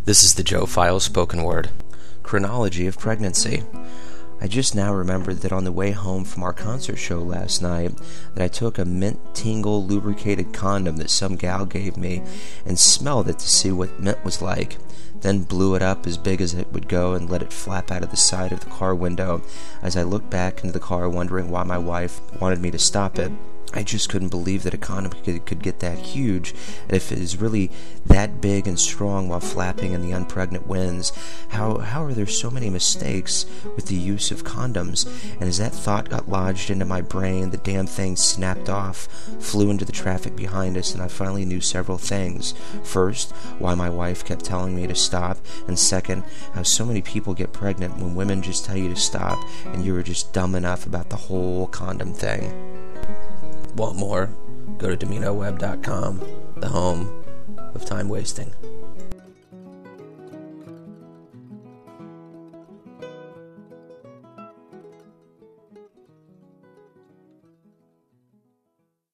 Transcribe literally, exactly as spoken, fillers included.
This is the Joe Files spoken word. Chronology of pregnancy. I just now remembered that on the way home from our concert show last night that I took a mint tingle lubricated condom that some gal gave me and smelled it to see what mint was like, then blew it up as big as it would go and let it flap out of the side of the car window as I looked back into the car wondering why my wife wanted me to stop it. I just couldn't believe that a condom could, could get that huge, and if it is really that big and strong while flapping in the unpregnant winds, how how are there so many mistakes with the use of condoms? And as that thought got lodged into my brain, the damn thing snapped off, flew into the traffic behind us, and I finally knew several things. First, why my wife kept telling me to stop, and second, how so many people get pregnant when women just tell you to stop, and you were just dumb enough about the whole condom thing. Want more? Go to Domino Web dot com, the home of time wasting.